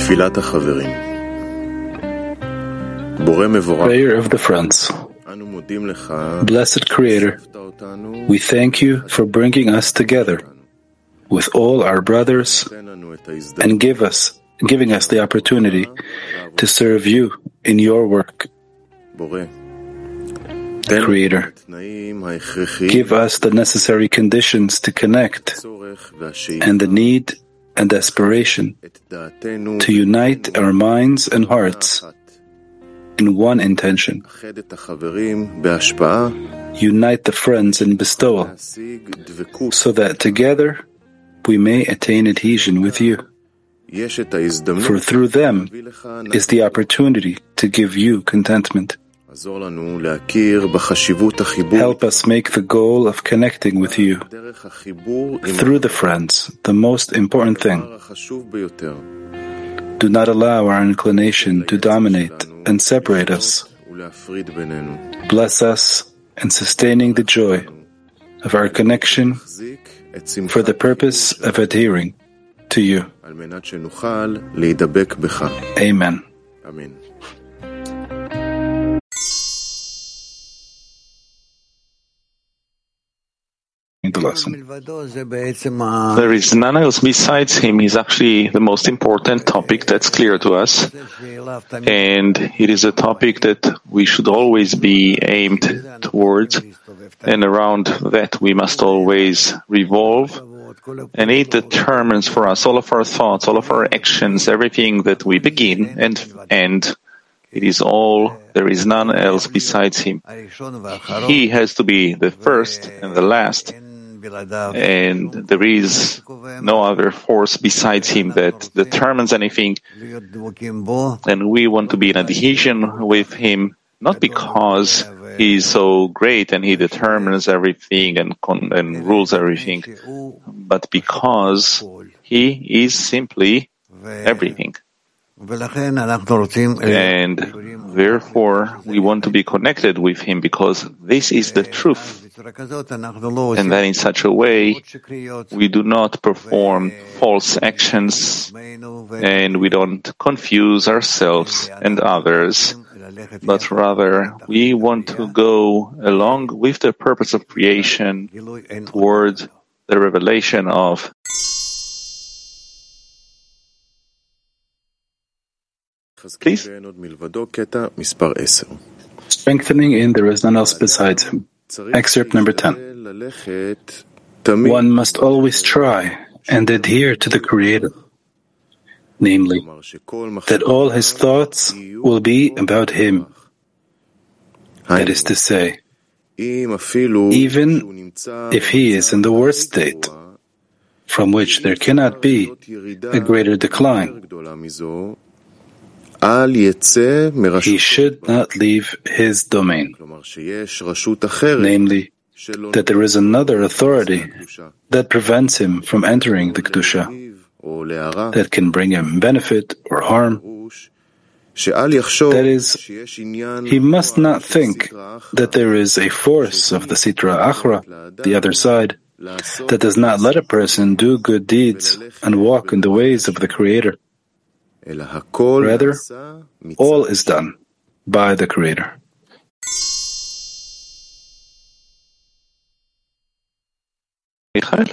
תפילת החברים. בורא מבורך. Prayer of the friends. Blessed Creator, we thank you for bringing us together with all our brothers and giving us the opportunity to serve you in your work. Creator, give us the necessary conditions to connect and the need and aspiration to unite our minds and hearts in one intention. Unite the friends in bestowal so that together we may attain adhesion with you. For through them is the opportunity to give you contentment. Help us make the goal of connecting with you through the friends the most important thing. Do not allow our inclination to dominate and separate us. Bless us in sustaining the joy of our connection for the purpose of adhering to you. Amen. The lesson. There is none else besides him. He's actually the most important topic that's clear to us. And it is a topic that we should always be aimed towards, and around that we must always revolve. And it determines for us all of our thoughts, all of our actions, everything that we begin and end. It is all, there is none else besides him. He has to be the first and the last, and there is no other force besides him that determines anything. And we want to be in adhesion with him, not because he is so great and he determines everything and rules everything, but because he is simply everything. And therefore, we want to be connected with him because this is the truth. And that in such a way, we do not perform false actions and we don't confuse ourselves and others, but rather we want to go along with the purpose of creation toward the revelation of Please. Strengthening in there is none else besides him. Excerpt number 10. One must always try and adhere to the Creator, namely, that all his thoughts will be about him. That is to say, even if he is in the worst state, from which there cannot be a greater decline, he should not leave his domain, namely, that there is another authority that prevents him from entering the Kedusha, that can bring him benefit or harm. That is, he must not think that there is a force of the Sitra Achra, the other side, that does not let a person do good deeds and walk in the ways of the Creator. Rather, all is done by the Creator. What's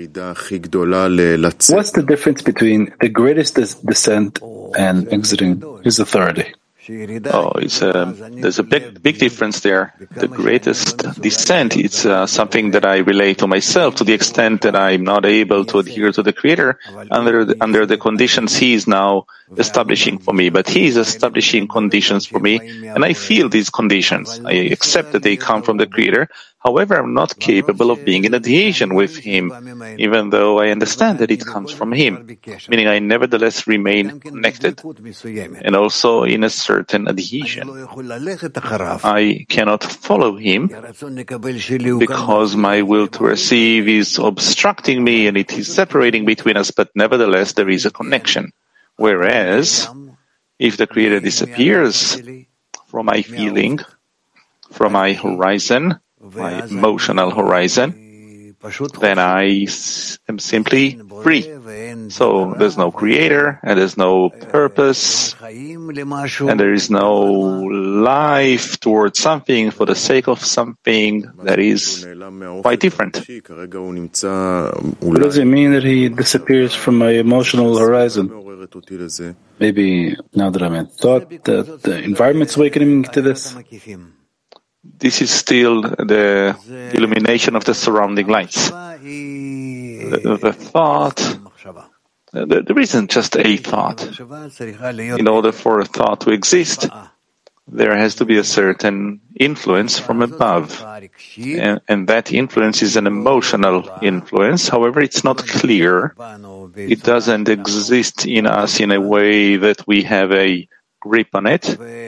the difference between the greatest descent and exiting his authority? There's a big difference there. The greatest descent, it's something that I relate to myself to the extent that I'm not able to adhere to the Creator under the conditions He is now establishing for me. But He is establishing conditions for me, and I feel these conditions. I accept that they come from the Creator. However, I'm not capable of being in adhesion with Him, even though I understand that it comes from Him, meaning I nevertheless remain connected, and also in a certain adhesion. I cannot follow Him because my will to receive is obstructing me and it is separating between us, but nevertheless there is a connection. Whereas, if the Creator disappears from my feeling, from my horizon, my emotional horizon, then I am simply free. So there's no creator, and there's no purpose, and there is no life towards something for the sake of something that is quite different. What does it mean that he disappears from my emotional horizon? Maybe now that I'm in thought, that the environment's awakening to this? This is still the illumination of the surrounding lights. The thought, there isn't just a thought. In order for a thought to exist, there has to be a certain influence from above. And that influence is an emotional influence. However, it's not clear. It doesn't exist in us in a way that we have a grip on it.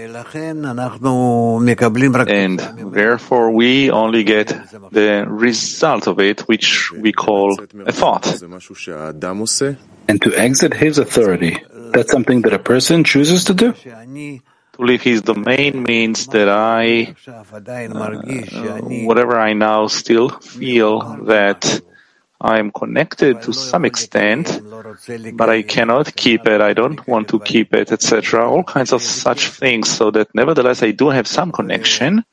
And therefore, we only get the result of it, which we call a thought. And to exit his authority, that's something that a person chooses to do? To leave his domain means that whatever I now still feel that I am connected to some extent, but I cannot keep it, I don't want to keep it, etc. All kinds of such things, so that nevertheless I do have some connection.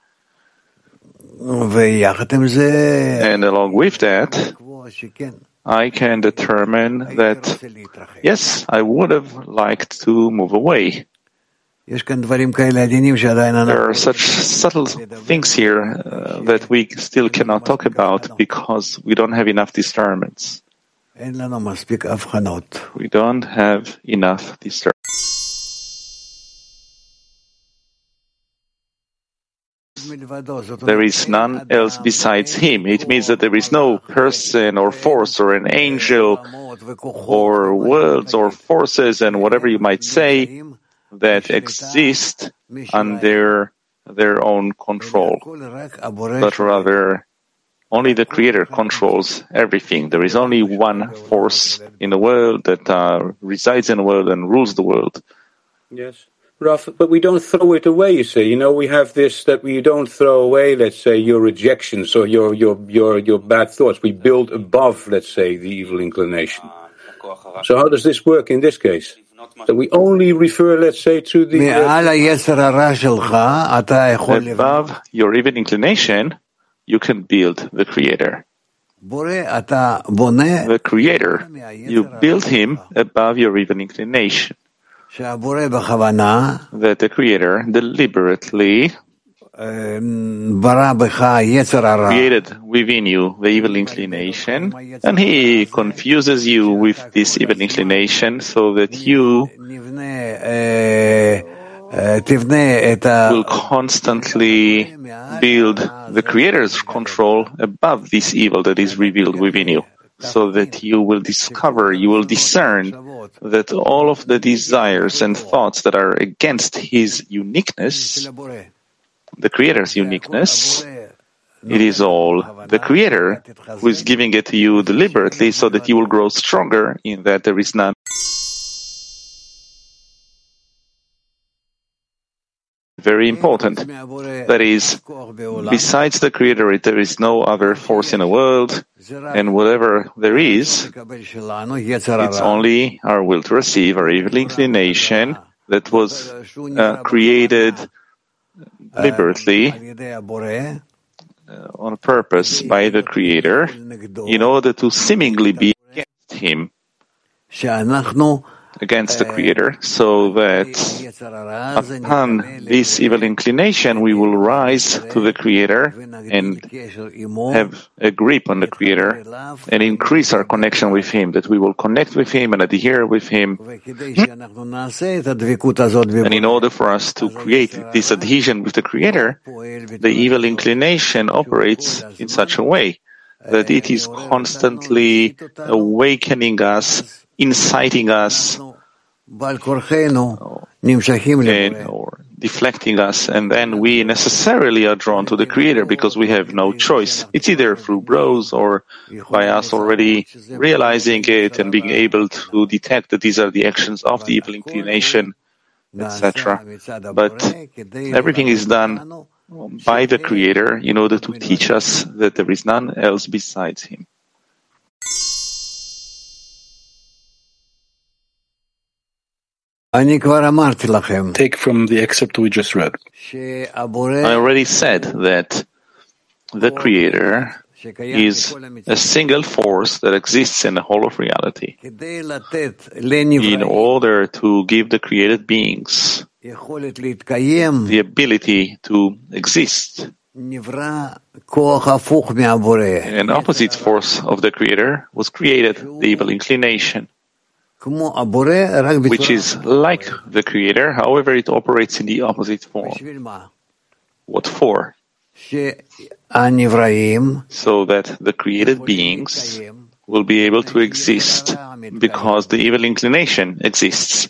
And along with that, I can determine that, yes, I would have liked to move away. There are such subtle things here that we still cannot talk about because we don't have enough discernments. We don't have enough discernment. There is none else besides him. It means that there is no person or force or an angel or worlds or forces and whatever you might say that exist under their own control, but rather only the Creator controls everything. There is only one force in the world that resides in the world and rules the world. Yes, Raf, but we don't throw it away, you say. We have this that we don't throw away, let's say, your rejections or your bad thoughts. We build above, let's say, the evil inclination. So how does this work in this case? That we only refer, let's say, to the... Above your evil inclination, you can build the Creator. The Creator, you build Him above your evil inclination. That the Creator deliberately created within you the evil inclination, and He confuses you with this evil inclination so that you will constantly build the Creator's control above this evil that is revealed within you, so that you will discover, you will discern that all of the desires and thoughts that are against His uniqueness, the Creator's uniqueness, it is all the Creator who is giving it to you deliberately so that you will grow stronger in that there is none. Very important. That is, besides the Creator, there is no other force in the world, and whatever there is, it's only our will to receive, our evil inclination that was created deliberately on purpose by the Creator in order to seemingly be against Him, against the Creator, so that upon this evil inclination we will rise to the Creator and have a grip on the Creator and increase our connection with Him, that we will connect with Him and adhere with Him. And in order for us to create this adhesion with the Creator, the evil inclination operates in such a way that it is constantly awakening us, inciting us, or deflecting us, and then we necessarily are drawn to the Creator because we have no choice. It's either through brose or by us already realizing it and being able to detect that these are the actions of the evil inclination, etc. But everything is done by the Creator in order to teach us that there is none else besides Him. Take from the excerpt we just read. I already said that the Creator is a single force that exists in the whole of reality. In order to give the created beings the ability to exist, an opposite force of the Creator was created, the evil inclination, which is like the Creator, however it operates in the opposite form. What for? So that the created beings will be able to exist because the evil inclination exists.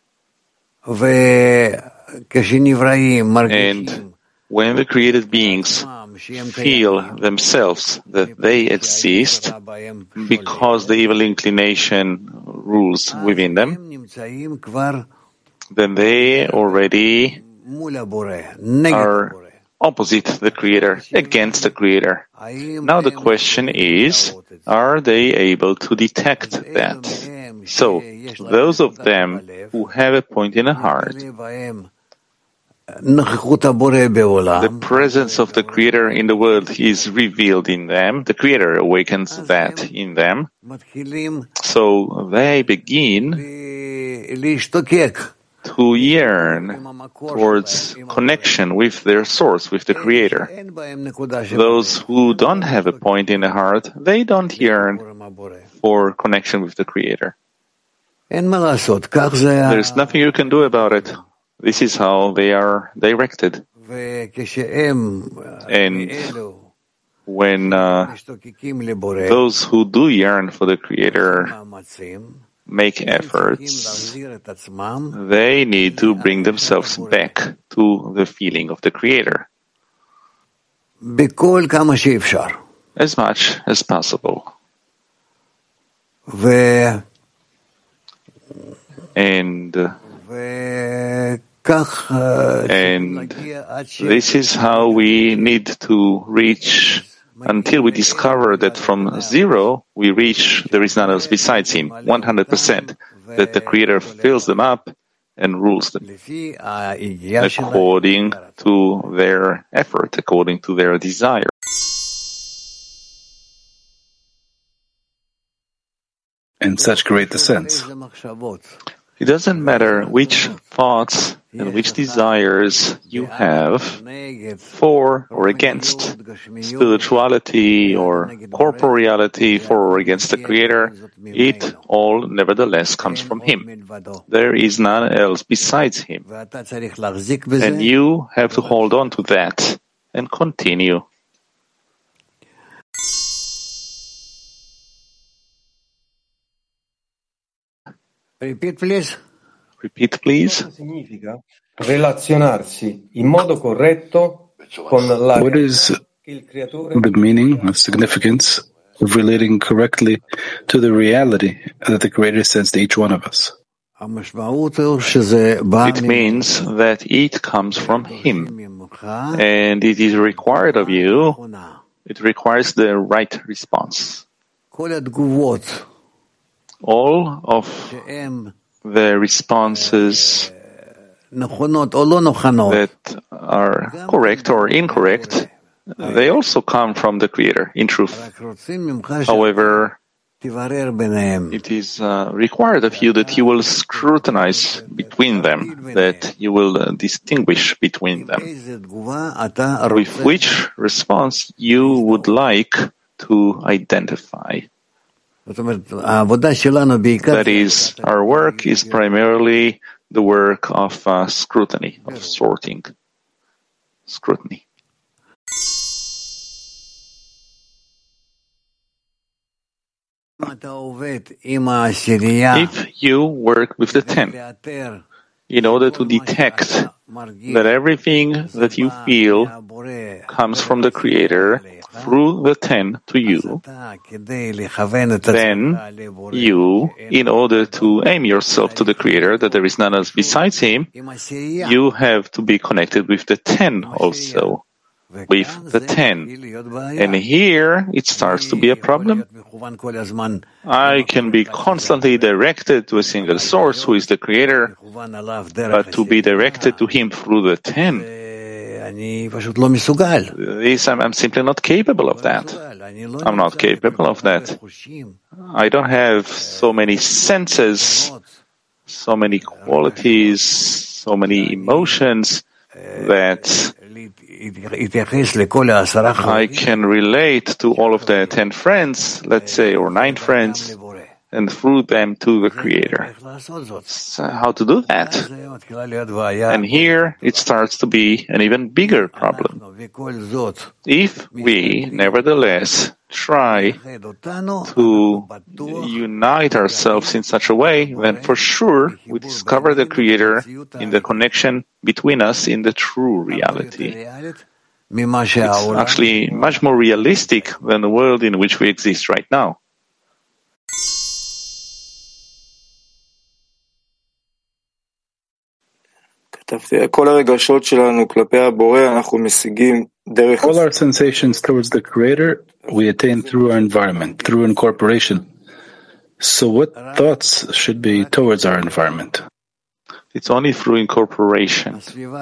And when the created beings feel themselves that they exist because the evil inclination rules within them, then they already are opposite the Creator, against the Creator. Now the question is, are they able to detect that? So, those of them who have a point in the heart, the presence of the Creator in the world is revealed in them, the Creator awakens that in them, so they begin to yearn towards connection with their source, with the Creator. Those who don't have a point in the heart, they don't yearn for connection with the Creator. There's nothing you can do about it. This is how they are directed. And when those who do yearn for the Creator make efforts, they need to bring themselves back to the feeling of the Creator as much as possible. And this is how we need to reach until we discover that from zero we reach there is none else besides Him, 100%, that the Creator fills them up and rules them according to their effort, according to their desire. In such great descents. It doesn't matter which thoughts and which desires you have for or against spirituality or corporeality, for or against the Creator, it all nevertheless comes from Him. There is none else besides Him. And you have to hold on to that and continue. Repeat, please. Repeat, please. Relazionarsi in modo corretto con la. What is the meaning, the significance of relating correctly to the reality that the Creator sends to each one of us? It means that it comes from Him, and it is required of you. It requires the right response. All of the responses that are correct or incorrect, they also come from the Creator, in truth. However, it is required of you that you will scrutinize between them, that you will distinguish between them, with which response you would like to identify. That is, our work is primarily the work of scrutiny, of sorting. Scrutiny. If you work with the 10, in order to detect that everything that you feel comes from the Creator through the 10 to you, then you, in order to aim yourself to the Creator, that there is none else besides Him, you have to be connected with the 10 also, with the 10. And here it starts to be a problem. I can be constantly directed to a single source who is the creator, but to be directed to him through the 10, I'm simply not capable of that. I'm not capable of that. I don't have so many senses, so many qualities, so many emotions that I can relate to all of the 10 friends, let's say, or 9 friends, and through them to the Creator. So how to do that? And here it starts to be an even bigger problem. If we, nevertheless, try to unite ourselves in such a way, then for sure we discover the Creator in the connection between us in the true reality. It's actually much more realistic than the world in which we exist right now. All our sensations towards the Creator we attain through our environment, through incorporation. So what thoughts should be towards our environment? It's only through incorporation.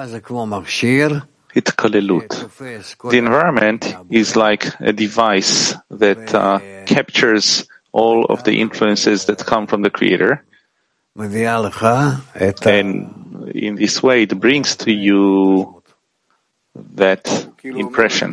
Hitkalelut. The environment is like a device that captures all of the influences that come from the Creator. And in this way, it brings to you that impression.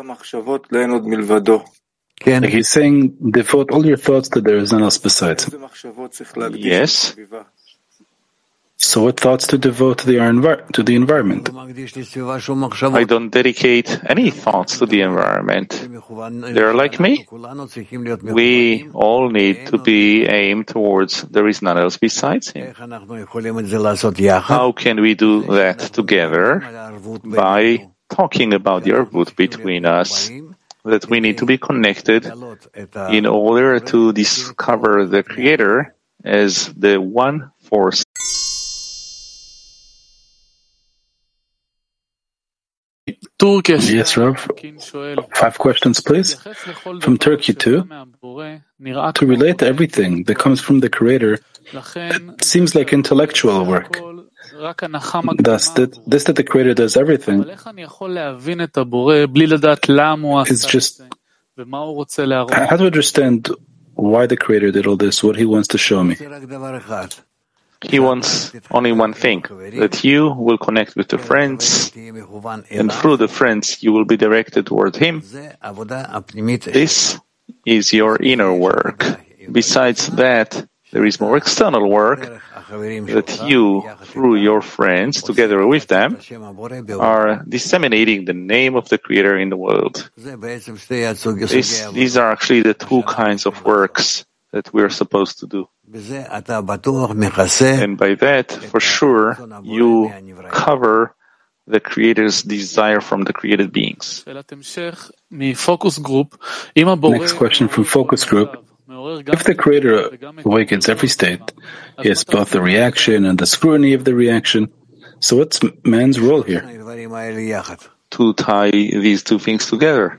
Like he's saying, devote all your thoughts that there is none else besides him. Yes. So what thoughts to devote to the environment? I don't dedicate any thoughts to the environment. They're like me. We all need to be aimed towards there is none else besides him. How can we do that together? By talking about the arvut between us, that we need to be connected in order to discover the Creator as the one force. Yes, Rav. 5 questions, please. From Turkey too. To relate to everything that comes from the Creator, it seems like intellectual work. Thus, this that the Creator does everything is just how to understand why the Creator did all this, what He wants to show me. He wants only one thing, that you will connect with the friends, and through the friends you will be directed toward Him. This is your inner work. Besides that, there is more external work that you, through your friends, together with them, are disseminating the name of the Creator in the world. These are actually the 2 kinds of works that we are supposed to do. And by that, for sure, you cover the Creator's desire from the created beings. Next question from Focus Group. If the Creator awakens every state, he has both the reaction and the scrutiny of the reaction. So what's man's role here? To tie these 2 things together.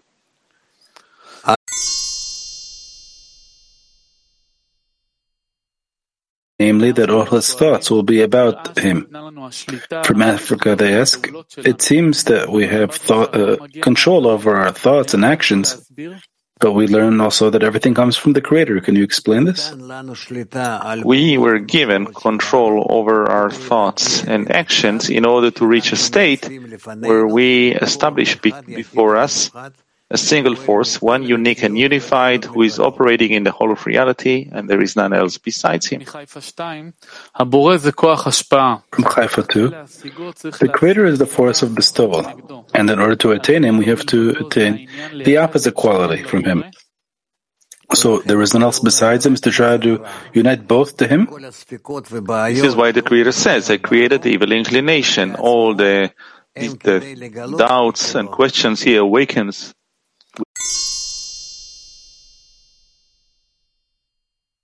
Namely, that all his thoughts will be about him. From Africa, they ask, it seems that we have control over our thoughts and actions, but we learn also that everything comes from the Creator. Can you explain this? We were given control over our thoughts and actions in order to reach a state where we establish before us a single force, one unique and unified, who is operating in the whole of reality, and there is none else besides him. From Haifa 2, the Creator is the force of bestowal, and in order to attain Him, we have to attain the opposite quality from Him. So there is none else besides Him to try to unite both to Him? This is why the Creator says, I created the evil inclination. All the doubts and questions He awakens.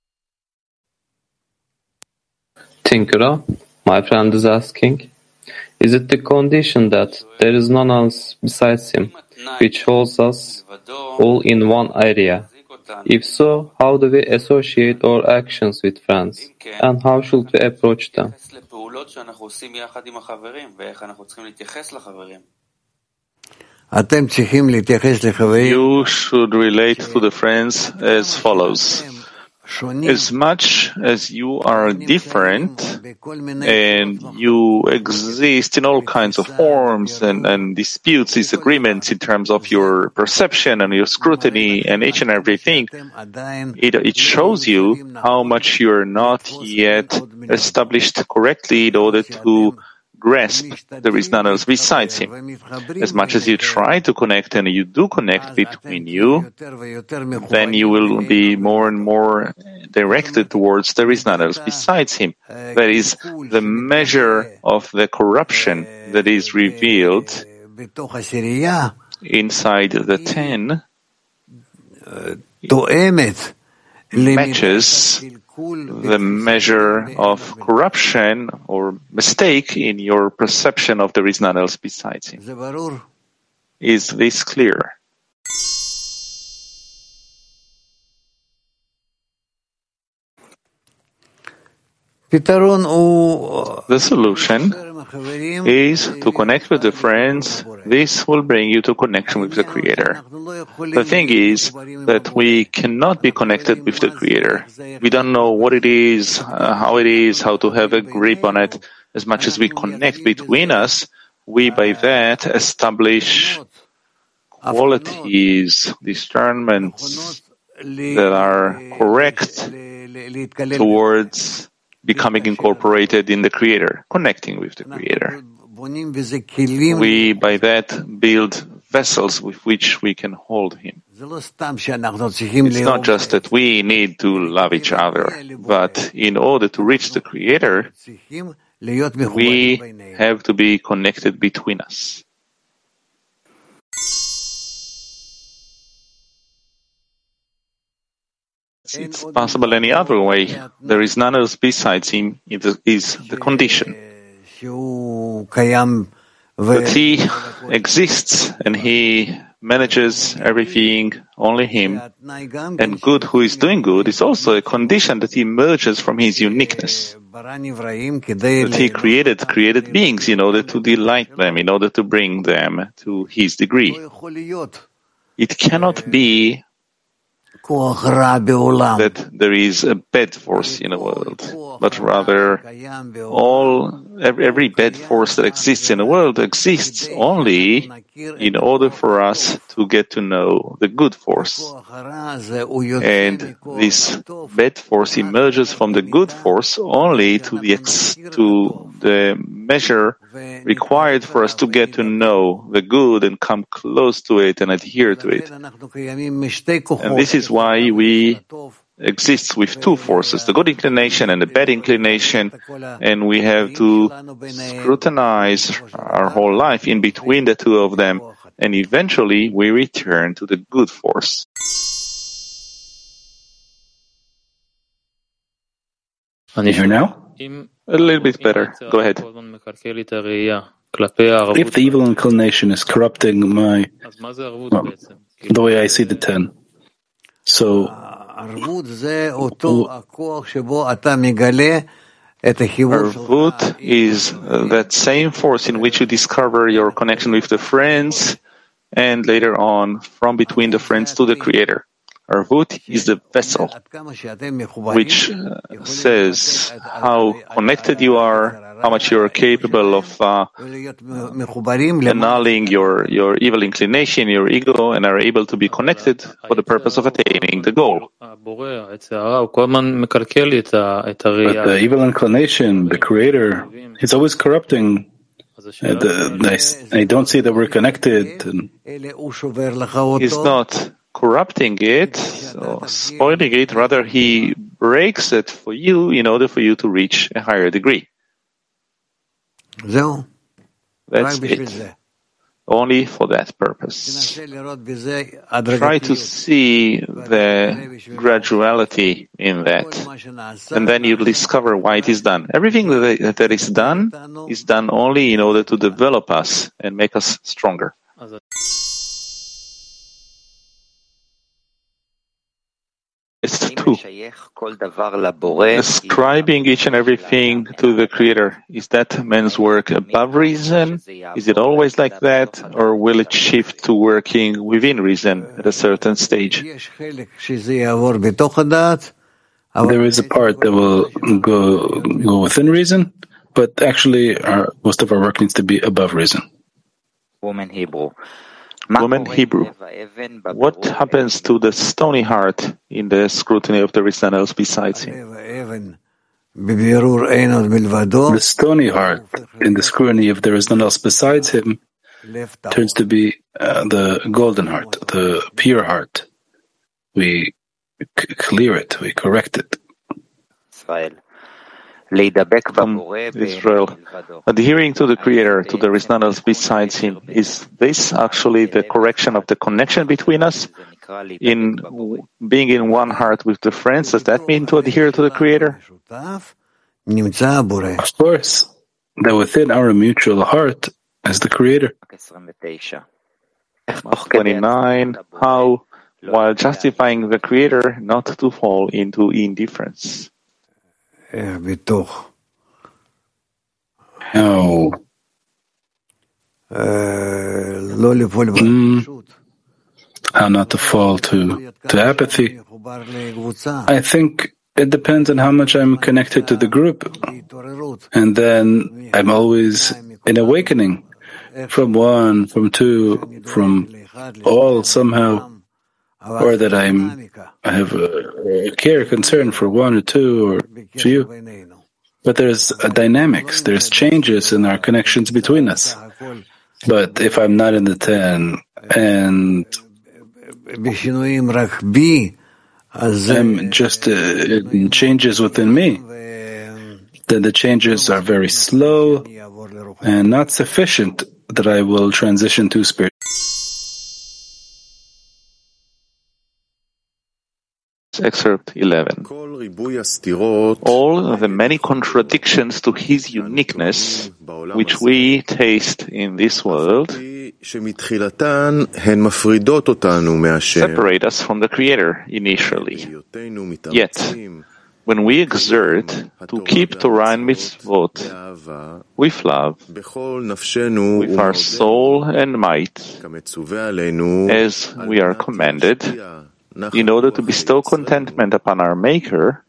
Tinkerer, my friend is asking, Is it the condition that there is none else besides him, which holds us all in one area? If so, how do we associate our actions with friends, and how should we approach them? You should relate to the friends as follows. As much as you are different and you exist in all kinds of forms and disputes, disagreements in terms of your perception and your scrutiny and each and everything, it shows you how much you're not yet established correctly in order to grasp there is none else besides him. As much as you try to connect and you do connect between you, then you will be more and more directed towards there is none else besides him. That is the measure of the corruption that is revealed inside the 10 matches the measure of corruption or mistake in your perception of there is none else besides him. Is this clear? The solution is to connect with the friends. This will bring you to connection with the Creator. The thing is that we cannot be connected with the Creator. We don't know what it is, how to have a grip on it. As much as we connect between us, we by that establish qualities, discernments that are correct towards becoming incorporated in the Creator, connecting with the Creator. We, by that, build vessels with which we can hold Him. It's not just that we need to love each other, but in order to reach the Creator, we have to be connected between us. It's possible any other way. There is none else besides him. It is the condition. That he exists and he manages everything, only him. And good who is doing good is also a condition that he emerges from his uniqueness. That he created beings in order to delight them, in order to bring them to his degree. It cannot be that there is a bad force in the world, but rather every bad force that exists in the world exists only in order for us to get to know the good force. And this bad force emerges from the good force only to the measure required for us to get to know the good and come close to it and adhere to it. And this is why we exist with two forces, the good inclination and the bad inclination, and we have to scrutinize our whole life in between the two of them, and eventually we return to the good force. You hear now? A little bit better. Go ahead. If the evil inclination is corrupting the way I see the 10, so Arvut is that same force in which you discover your connection with the friends and later on from between the friends to the Creator. Arvut is the vessel which says how connected you are, how much you are capable of annulling your evil inclination, your ego, and are able to be connected for the purpose of attaining the goal. But the evil inclination, the Creator, is always corrupting. I don't see that we're connected. He's not corrupting it, or spoiling it, rather he breaks it for you in order for you to reach a higher degree. That's it. only for that purpose. Try to see the graduality in that, and then you'll discover why it is done. Everything that is done only in order to develop us and make us stronger. It's two. Ascribing each and everything to the Creator, is that man's work above reason? Is it always like that? Or will it shift to working within reason at a certain stage? There is a part that will go within reason, but actually most of our work needs to be above reason. Woman Hebrew. What happens to the stony heart in the scrutiny of there is none else besides him? The stony heart in the scrutiny of there is none else besides him turns to be the golden heart, the pure heart. We clear it, we correct it. Israel, adhering to the Creator, to there is none else besides Him, is this actually the correction of the connection between us? In being in one heart with the friends, does that mean to adhere to the Creator? Of course, that within our mutual heart is the Creator. 29. How, while justifying the Creator, not to fall into indifference? How not to fall to apathy? I think it depends on how much I'm connected to the group. And then I'm always in awakening from one, from two, from all somehow. Or that I have a care, concern for one or two or few. But there's a dynamics, there's changes in our connections between us. But if I'm not in the 10 and I'm just in changes within me, then the changes are very slow and not sufficient that I will transition to spirit. Excerpt 11. All the many contradictions to His uniqueness, which we taste in this world, separate us from the Creator initially. Yet, when we exert to keep Torah and Mitzvot with love, with our soul and might, as we are commanded, in order to bestow contentment upon our Maker,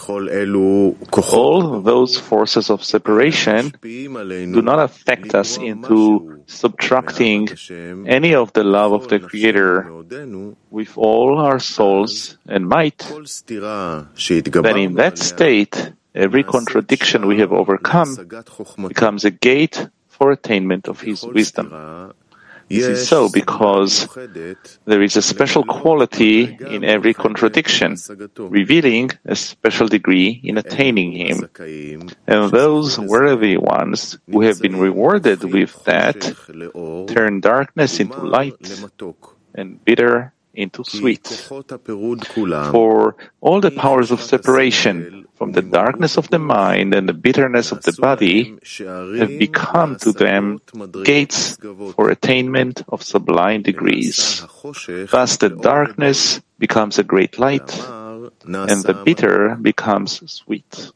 all those forces of separation do not affect us into subtracting any of the love of the Creator with all our souls and might. Then in that state, every contradiction we have overcome becomes a gate for attainment of His wisdom. This is so because there is a special quality in every contradiction, revealing a special degree in attaining Him. And those worthy ones who have been rewarded with that turn darkness into light and bitter into sweet. For all the powers of separation from the darkness of the mind and the bitterness of the body have become to them gates for attainment of sublime degrees. Thus the darkness becomes a great light, and the bitter becomes sweet.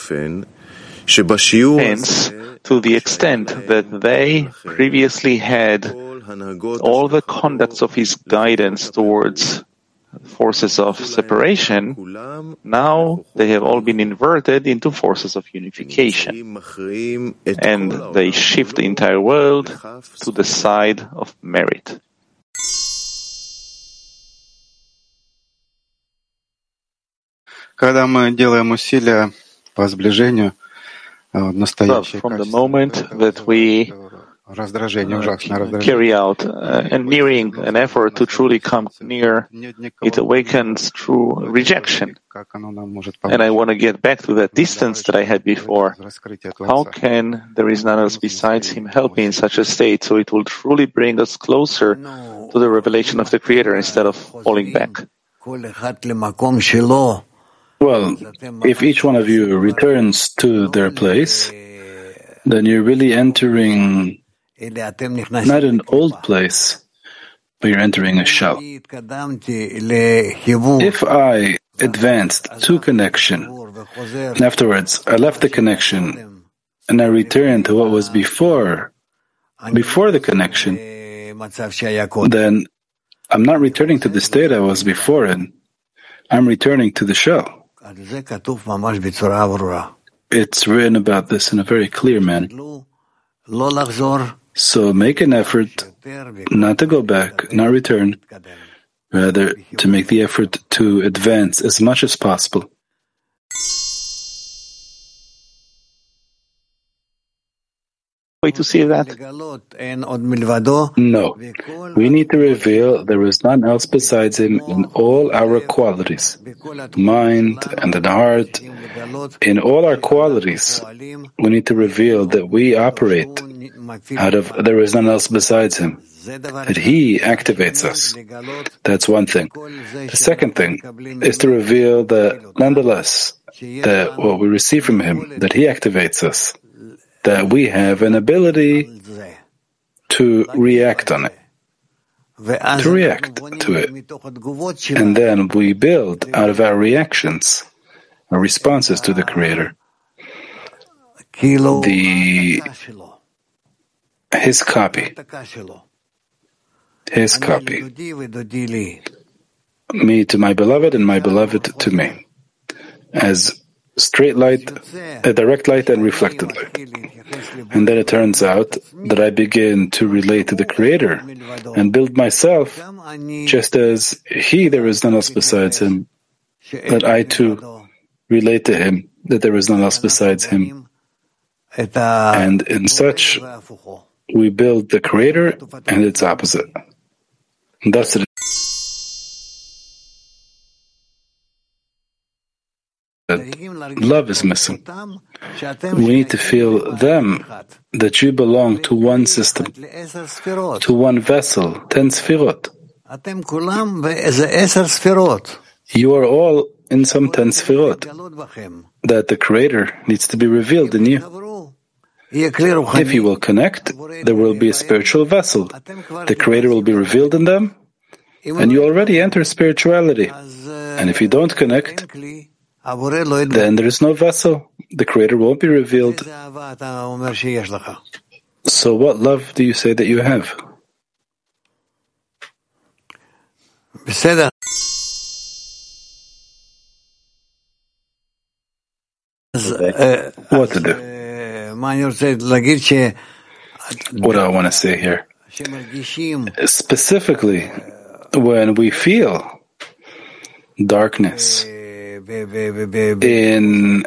Hence, to the extent that they previously had all the conducts of His guidance towards forces of separation, now they have all been inverted into forces of unification, and they shift the entire world to the side of merit. Когда мы делаем усилия по сближению, From the moment that we carry out and nearing an effort to truly come near, it awakens through rejection. And I want to get back to that distance that I had before. How can there is none else besides Him help me in such a state so it will truly bring us closer to the revelation of the Creator instead of falling back? Well, if each one of you returns to their place, then you're really entering not an old place, but you're entering a shell. If I advanced to connection, and afterwards I left the connection, and I returned to what was before the connection, then I'm not returning to the state I was before in. I'm returning to the shell. It's written about this in a very clear manner. So make an effort not to go back, not return, rather to make the effort to advance as much as possible. Way to see that? No. We need to reveal there is none else besides Him in all our qualities, mind and in heart. In all our qualities, we need to reveal that we operate out of there is none else besides Him, that He activates us. That's one thing. The second thing is to reveal that nonetheless, that what we receive from Him, that He activates us, that we have an ability to react on it, to react to it. And then we build out of our reactions, our responses to the Creator, His copy. Me to my beloved and my beloved to me, as straight light, a direct light and reflected light. And then it turns out that I begin to relate to the Creator and build myself just as He, there is none else besides Him, that I too relate to Him, that there is none else besides Him. And in such, we build the Creator and its opposite. And thus it love is missing. We need to feel them, that you belong to one system, to one vessel, 10 sfirot. You are all in some 10 sfirot, that the Creator needs to be revealed in you. If you will connect, there will be a spiritual vessel. The Creator will be revealed in them, and you already enter spirituality. And if you don't connect, then there is no vessel. The Creator won't be revealed. So what love do you say that you have? What to do? What do I want to say here? Specifically, when we feel darkness in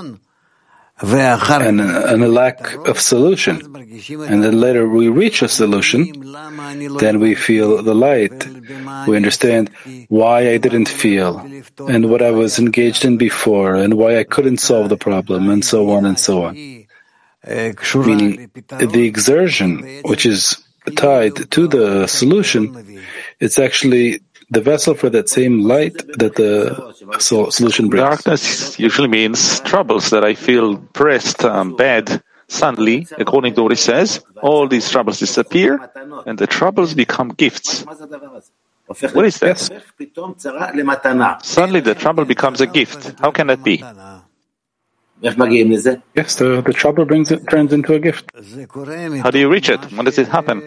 and a lack of solution, and then later we reach a solution, then we feel the light. We understand why I didn't feel, and what I was engaged in before, and why I couldn't solve the problem, and so on and so on. Meaning, the exertion, which is tied to the solution, it's actually the vessel for that same light that the solution brings. Darkness usually means troubles, that I feel pressed, bad. Suddenly, according to what it says, all these troubles disappear, and the troubles become gifts. What is that? Suddenly the trouble becomes a gift. How can that be? Yes, the trouble turns into a gift. How do you reach it? When does it happen?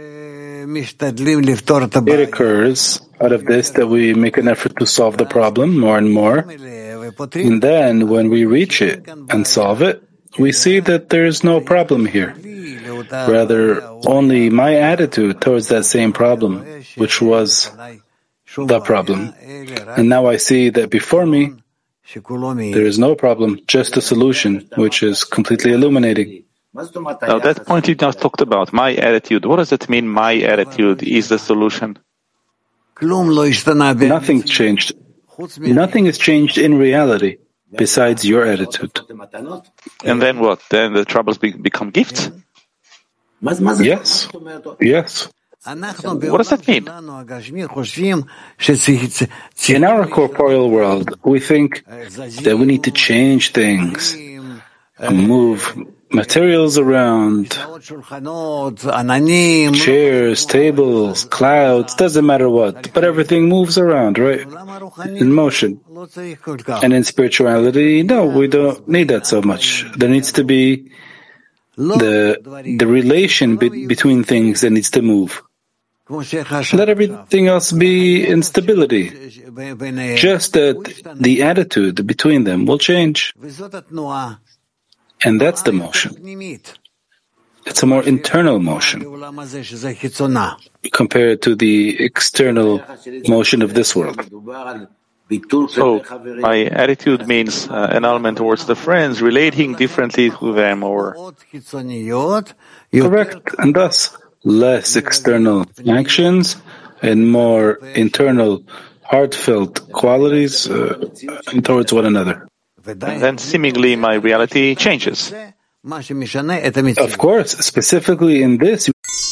It occurs out of this that we make an effort to solve the problem more and more. And then when we reach it and solve it, we see that there is no problem here. Rather, only my attitude towards that same problem, which was the problem. And now I see that before me, there is no problem, just a solution, which is completely illuminating. Now, that point you just talked about, my attitude. What does it mean, my attitude is the solution? Nothing changed. Nothing has changed in reality besides your attitude. And then what? Then the troubles become gifts? Yes. Yes. What does that mean? In our corporeal world, we think that we need to change things, move materials around, chairs, tables, clouds, doesn't matter what, but everything moves around, right? In motion. And in spirituality, no, we don't need that so much. There needs to be the relation between things that needs to move. Let everything else be in stability. Just that the attitude between them will change. And that's the motion. It's a more internal motion compared to the external motion of this world. So, my attitude means annulment towards the friends, relating differently to them, or... Correct, and thus less external actions and more internal, heartfelt qualities towards one another. And then seemingly my reality changes. Of course, specifically in this.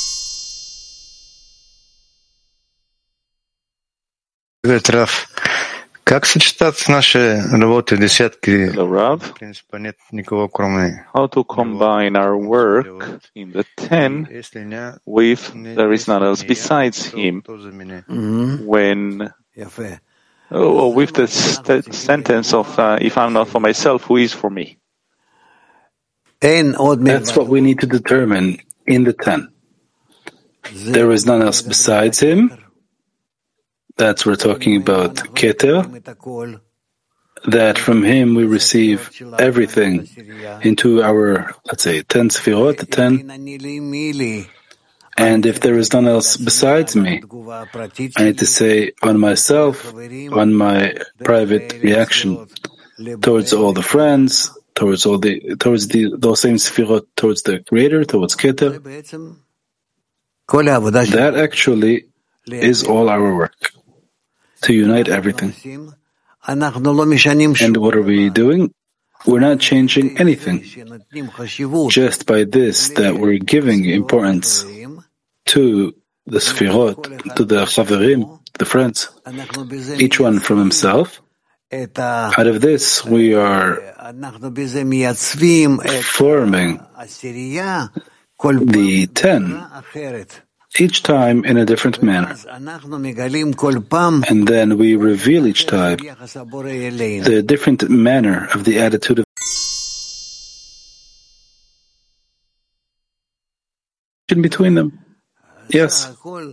Как сочетать наши работы десятки? Rav, how to combine our work in the 10 with there is none else besides him when with the sentence of if I'm not for myself, who is for me? That's what we need to determine in the 10. There is none else besides him. That's we're talking about Keter, that from him we receive everything into our, let's say, 10 Sefirot, the 10. And if there is none else besides me, I need to say on myself, on my private reaction towards all the friends, towards those same Sefirot, towards the Creator, towards Keter. That actually is all our work. To unite everything. And what are we doing? We're not changing anything. Just by this, that we're giving importance to the Sefirot, to the Chaverim, the friends, each one from himself. Out of this, we are forming the 10. Each time in a different manner. And then we reveal each time the different manner of the attitude of in between them. Yes.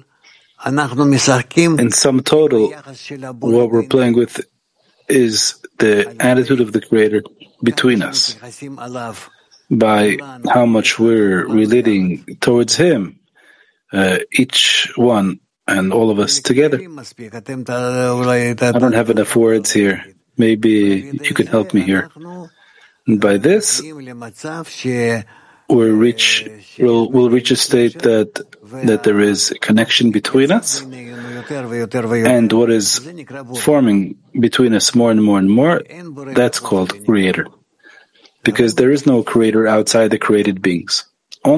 In sum total, what we're playing with is the attitude of the Creator between us by how much we're relating towards Him. Each one and all of us together. I don't have enough words here. Maybe you can help me here. And by this, we'll reach a state that there is a connection between us, and what is forming between us more and more and more, that's called Creator. Because there is no Creator outside the created beings.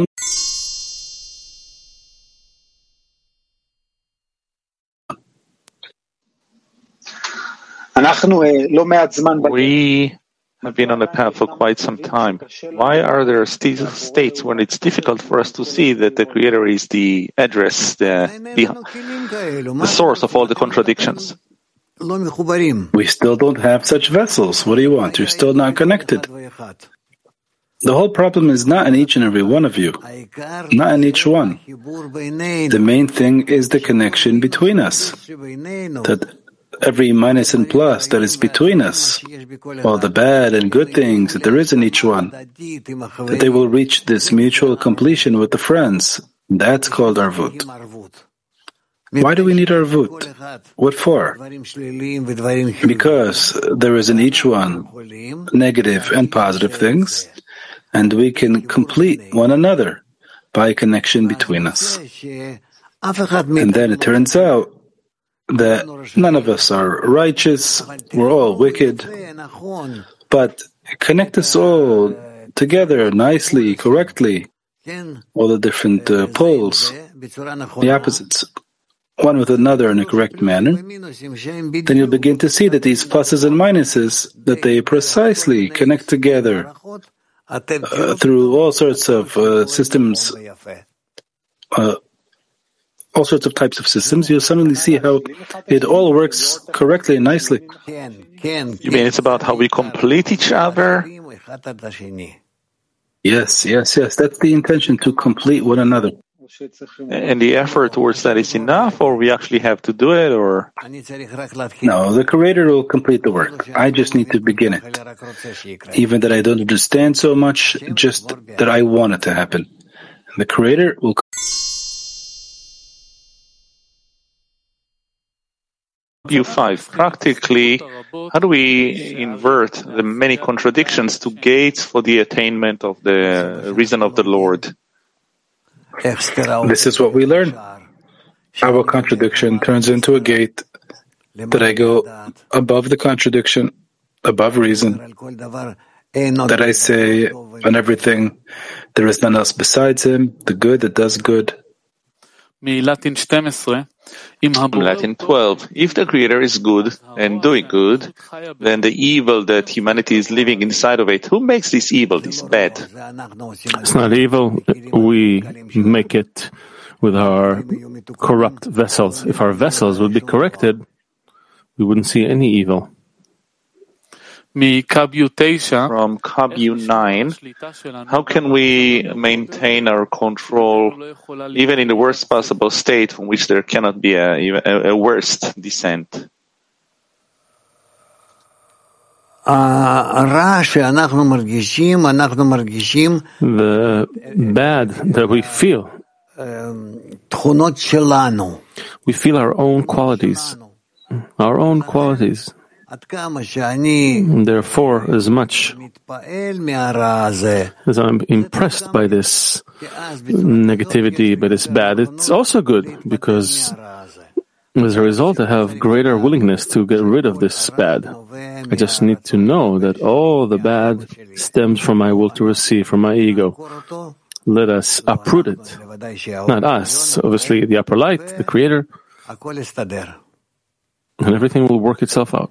We have been on the path for quite some time. Why are there states when it's difficult for us to see that the Creator is the address, the source of all the contradictions? We still don't have such vessels. What do you want? You're still not connected. The whole problem is not in each and every one of you, not in each one. The main thing is the connection between us. That every minus and plus that is between us, all the bad and good things that there is in each one, that they will reach this mutual completion with the friends. That's called arvut. Why do we need arvut? What for? Because there is in each one negative and positive things. and we can complete one another by a connection between us. And then it turns out that none of us are righteous, we're all wicked, but connect us all together nicely, correctly, all the different poles, the opposites, one with another in a correct manner, then you'll begin to see that these pluses and minuses, that they precisely connect together through all sorts of systems, all sorts of types of systems. You'll suddenly see how it all works correctly and nicely. You mean it's about how we complete each other? Yes. That's the intention, to complete one another. And the effort towards that is enough, or we actually have to do it, or? No, the Creator will complete the work. I just need to begin it. Even that I don't understand so much, just that I want it to happen. The Creator will. View 5. Practically, how do we invert the many contradictions to gates for the attainment of the reason of the Lord? This is what we learn. Our contradiction turns into a gate, that I go above the contradiction, above reason, that I say on everything, there is none else besides Him, the good that does good. Latin 12. If the Creator is good and doing good, then the evil that humanity is living inside of it, who makes this evil, this bad? It's not evil. We make it with our corrupt vessels. If our vessels would be corrected, we wouldn't see any evil. From Kabyu 9, how can we maintain our control even in the worst possible state from which there cannot be a worst descent? The bad that we feel our own qualities. Therefore, as much as I'm impressed by this negativity, by this bad, it's also good, because as a result, I have greater willingness to get rid of this bad. I just need to know that all the bad stems from my will to receive, from my ego. Let us uproot it. Not us, obviously the upper light, the Creator. And everything will work itself out.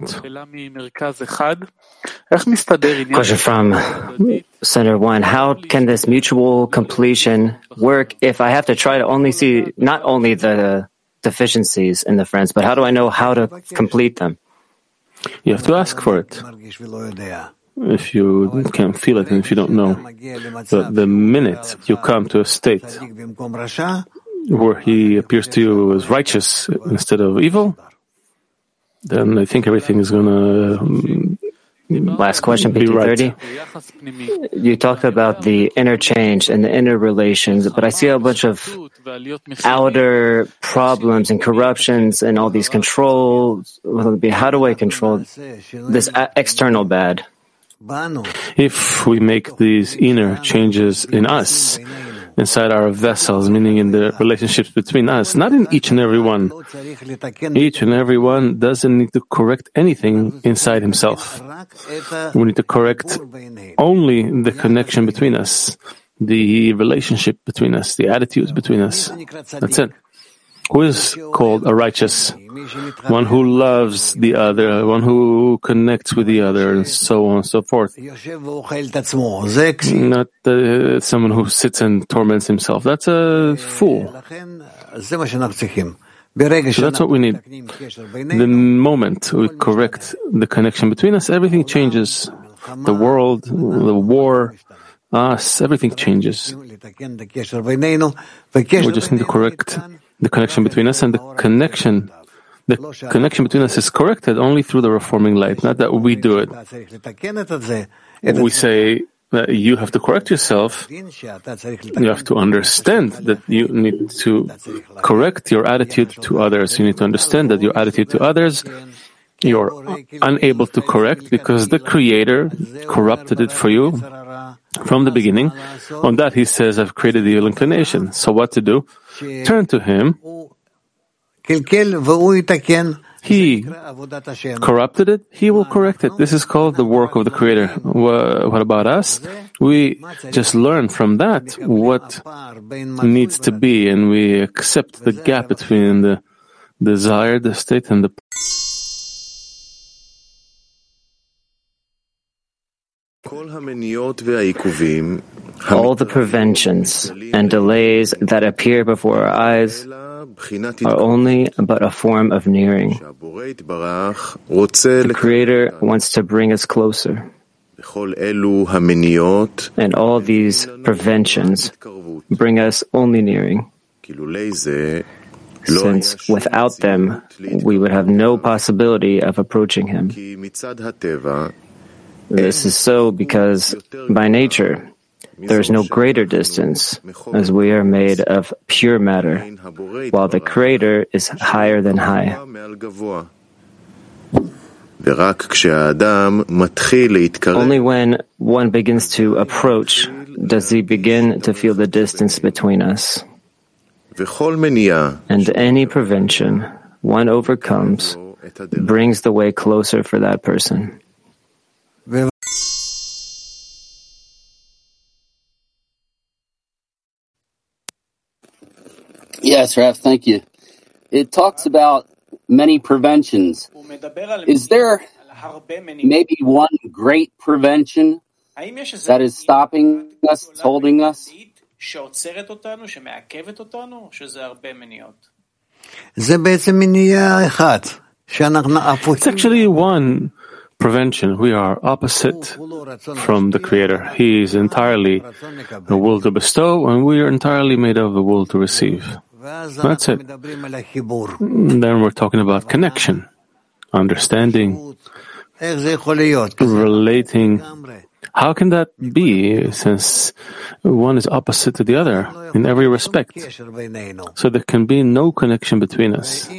Question from Center 1. How can this mutual completion work if I have to try to only see not only the deficiencies in the friends, but how do I know how to complete them? You have to ask for it. If you can't feel it and if you don't know. But the minute you come to a state where he appears to you as righteous instead of evil, then I think everything is going to Last question, page 30. You talked about the interchange and the inner relations, but I see a bunch of outer problems and corruptions and all these controls. How do I control this external bad? If we make these inner changes in us, inside our vessels, meaning in the relationships between us, not in each and every one. Each and every one doesn't need to correct anything inside himself. We need to correct only the connection between us, the relationship between us, the attitudes between us. That's it. Who is called a righteous? One who loves the other, one who connects with the other, and so on and so forth. Not someone who sits and torments himself. That's a fool. So that's what we need. The moment we correct the connection between us, everything changes. The world, the war, us, everything changes. We just need to correct the connection between us, and the connection between us is corrected only through the reforming light, not that we do it. We say that you have to correct yourself. You have to understand that you need to correct your attitude to others. You need to understand that your attitude to others, you're unable to correct because the Creator corrupted it for you from the beginning. On that he says, I've created the evil inclination. So what to do? Turn to him. He corrupted it, he will correct it. This is called the work of the Creator. What about us? We just learn from that what needs to be, and we accept the gap between the desired state and the all the preventions and delays that appear before our eyes are only but a form of nearing. The Creator wants to bring us closer. And all these preventions bring us only nearing. Since without them, we would have no possibility of approaching Him. This is so because, by nature, there is no greater distance, as we are made of pure matter, while the Creator is higher than high. Only when one begins to approach does he begin to feel the distance between us. And any prevention one overcomes brings the way closer for that person. Yes, Rav, thank you. It talks about many preventions. Is there maybe one great prevention that is stopping us, holding us? It's actually one prevention. We are opposite from the Creator. He is entirely the will to bestow, and we are entirely made of the will to receive. That's it. And then we're talking about connection, understanding, relating. How can that be, since one is opposite to the other in every respect? So there can be no connection between us.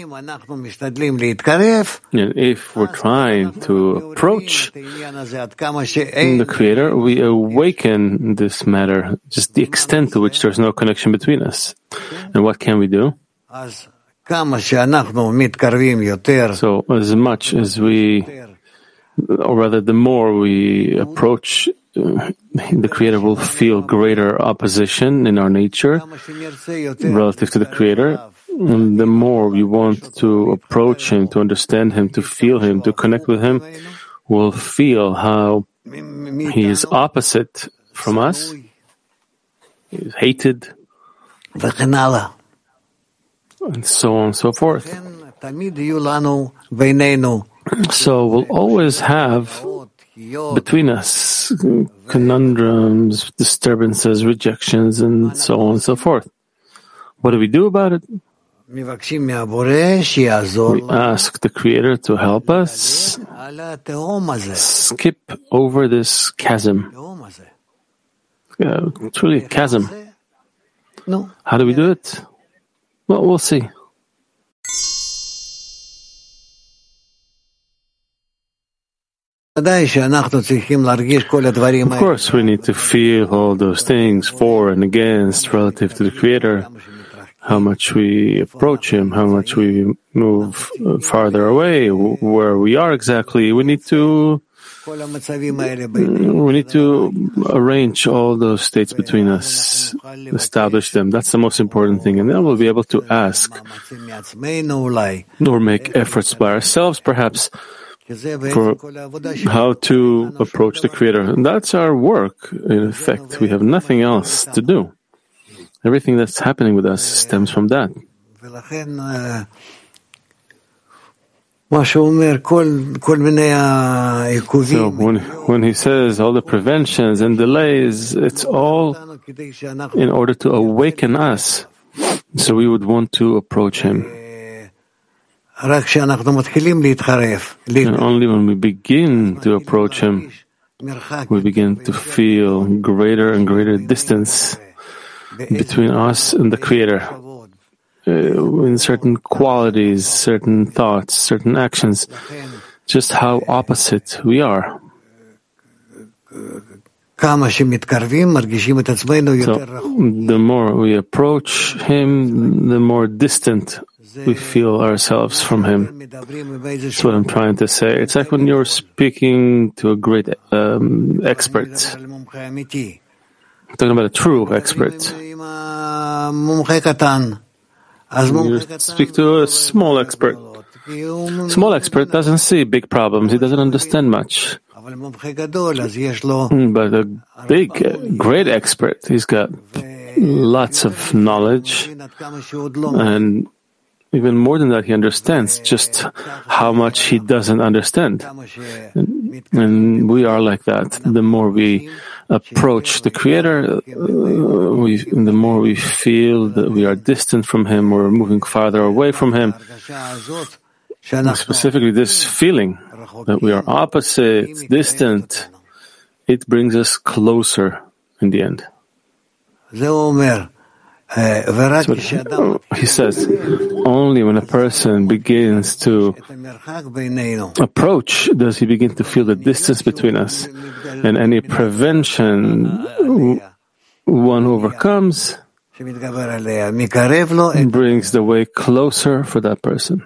And if we're trying to approach the Creator, we awaken this matter, just the extent to which there's no connection between us. And what can we do? So as much as we, or rather the more we approach, the Creator will feel greater opposition in our nature relative to the Creator. And the more we want to approach Him, to understand Him, to feel Him, to connect with Him, we'll feel how He is opposite from us, He is hated, and so on and so forth. So we'll always have between us conundrums, disturbances, rejections, and so on and so forth. What do we do about it? We ask the Creator to help us skip over this chasm. Truly a chasm. How do we do it? Well, we'll see. Of course, we need to feel all those things, for and against, relative to the Creator, how much we approach Him, how much we move farther away, where we are exactly. We need to arrange all those states between us, establish them. That's the most important thing. And then we'll be able to ask or make efforts by ourselves, perhaps, for how to approach the Creator. And that's our work, in effect. We have nothing else to do. Everything that's happening with us stems from that. So when he says all the preventions and delays, it's all in order to awaken us, so we would want to approach Him. And only when we begin to approach Him, we begin to feel greater and greater distance between us and the Creator. In certain qualities, certain thoughts, certain actions, just how opposite we are. So the more we approach him, the more distant we feel ourselves from him. That's what I'm trying to say. It's like when you're speaking to a great expert. I'm talking about a true expert. You speak to a small expert. Small expert doesn't see big problems. He doesn't understand much. But a big, great expert, he's got lots of knowledge, and even more than that, he understands just how much he doesn't understand. And we are like that. The more we approach the Creator, the more we feel that we are distant from Him, we're moving farther away from Him. Specifically, this feeling that we are opposite, distant, it brings us closer in the end. So he says, only when a person begins to approach does he begin to feel the distance between us. And any prevention one overcomes brings the way closer for that person.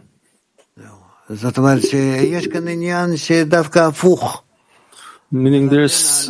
Meaning there's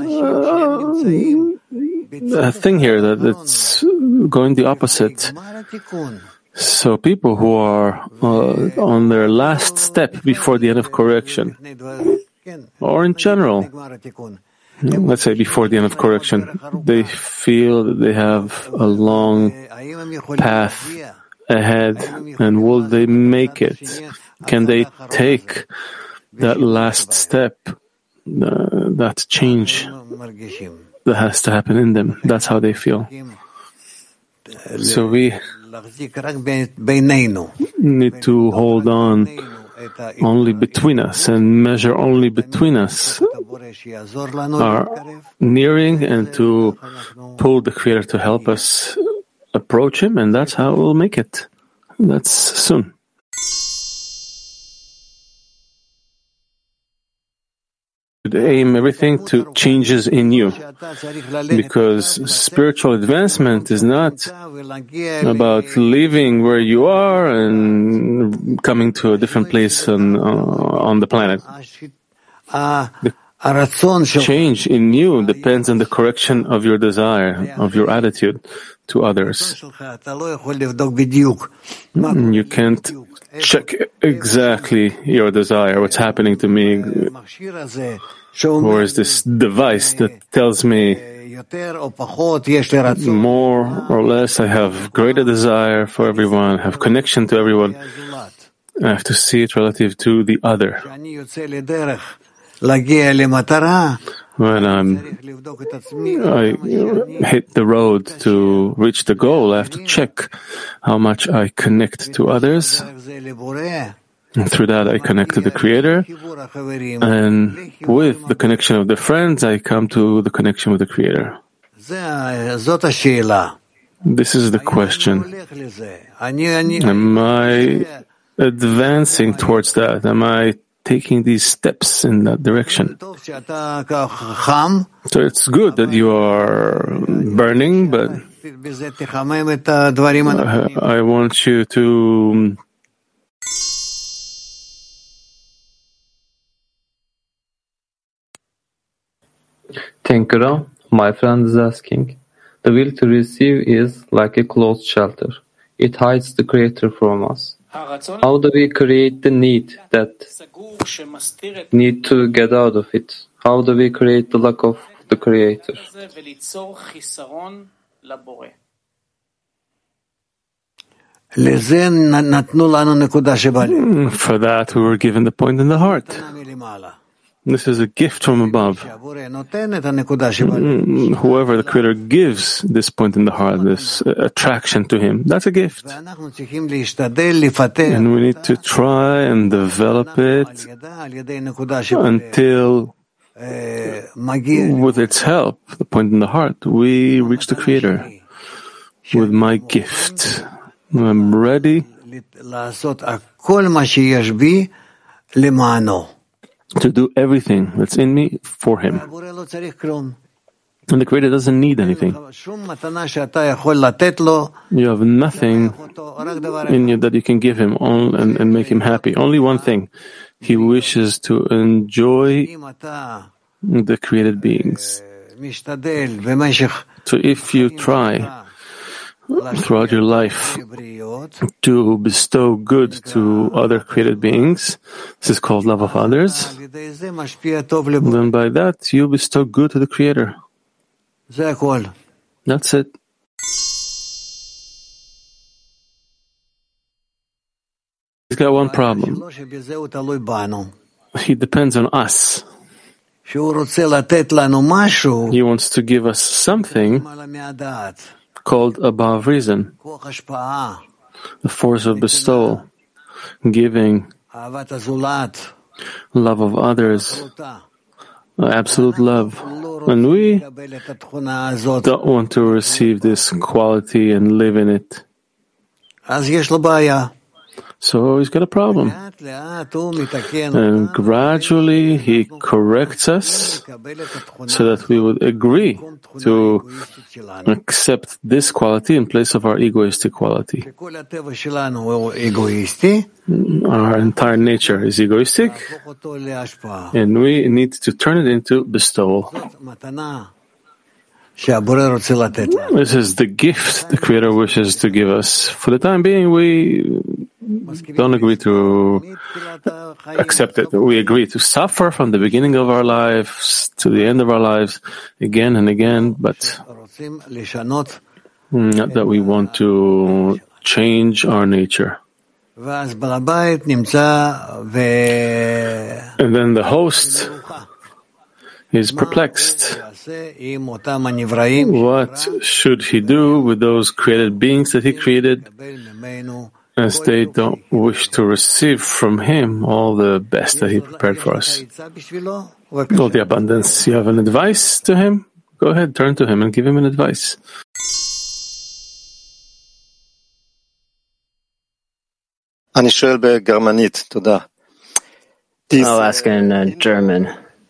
a thing here that it's going the opposite. So people who are on their last step before the end of correction, or in general, let's say before the end of correction, they feel that they have a long path ahead, and will they make it? Can they take that last step, that change that has to happen in them? That's how they feel. So we need to hold on only between us and measure only between us our nearing, and to pull the Creator to help us approach Him, and that's how we'll make it. That's soon. Aim everything to changes in you, because spiritual advancement is not about leaving where you are and coming to a different place on the planet. The change in you depends on the correction of your desire, of your attitude to others. You can't check exactly your desire, what's happening to me, or is this device that tells me more or less I have greater desire for everyone, have connection to everyone. I have to see it relative to the other. When I hit the road to reach the goal, I have to check how much I connect to others. And through that, I connect to the Creator. And with the connection of the friends, I come to the connection with the Creator. This is the question. Am I advancing towards that? Am I taking these steps in that direction? So it's good that you are burning, but I want you to Tenkara, my friend is asking, the will to receive is like a closed shelter. It hides the Creator from us. How do we create the need to get out of it? How do we create the lack of the Creator? For that, we were given the point in the heart. This is a gift from above. Whoever the Creator gives this point in the heart, this attraction to Him, that's a gift. And we need to try and develop it until, with its help, the point in the heart, we reach the Creator with my gift. I'm ready to do everything that's in me for Him. And the Creator doesn't need anything. You have nothing in you that you can give Him and make Him happy. Only one thing. He wishes to enjoy the created beings. So if you try throughout your life to bestow good to other created beings, this is called love of others, then by that you bestow good to the Creator. That's it. He's got one problem. He depends on us. He wants to give us something called above reason, the force of bestowal, giving, love of others, absolute love. And we don't want to receive this quality and live in it. So he's got a problem. And gradually he corrects us so that we would agree to accept this quality in place of our egoistic quality. Our entire nature is egoistic, and we need to turn it into bestowal. This is the gift the Creator wishes to give us. For the time being, we don't agree to accept it. We agree to suffer from the beginning of our lives to the end of our lives again and again, but not that we want to change our nature. And then the host is perplexed. What should he do with those created beings that he created, as they don't wish to receive from him all the best that he prepared for us? All the abundance. You have an advice to him? Go ahead, turn to him and give him an advice. I'll ask in German.